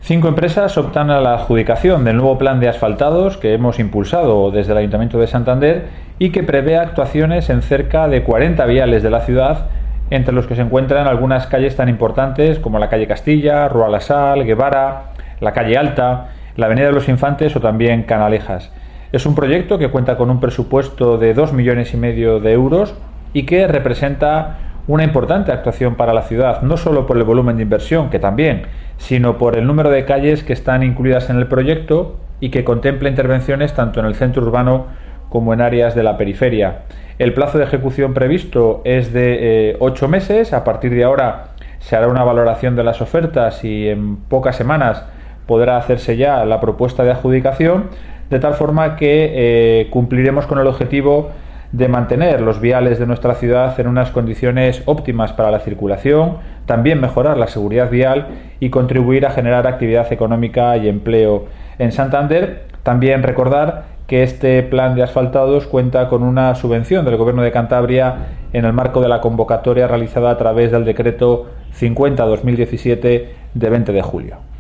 5 empresas optan a la adjudicación del nuevo plan de asfaltados que hemos impulsado desde el Ayuntamiento de Santander y que prevé actuaciones en cerca de 40 viales de la ciudad, entre los que se encuentran algunas calles tan importantes como la calle Castilla, Rua la Sal, Guevara, la calle Alta, la Avenida de los Infantes o también Canalejas. Es un proyecto que cuenta con un presupuesto de 2,5 millones de euros y que representa una importante actuación para la ciudad, no solo por el volumen de inversión, que también, sino por el número de calles que están incluidas en el proyecto y que contempla intervenciones tanto en el centro urbano como en áreas de la periferia. El plazo de ejecución previsto es de 8 meses. A partir de ahora se hará una valoración de las ofertas y en pocas semanas podrá hacerse ya la propuesta de adjudicación, de tal forma que cumpliremos con el objetivo de mantener los viales de nuestra ciudad en unas condiciones óptimas para la circulación, también mejorar la seguridad vial y contribuir a generar actividad económica y empleo en Santander. También recordar que este plan de asfaltados cuenta con una subvención del Gobierno de Cantabria en el marco de la convocatoria realizada a través del decreto 50/2017 de 20 de julio.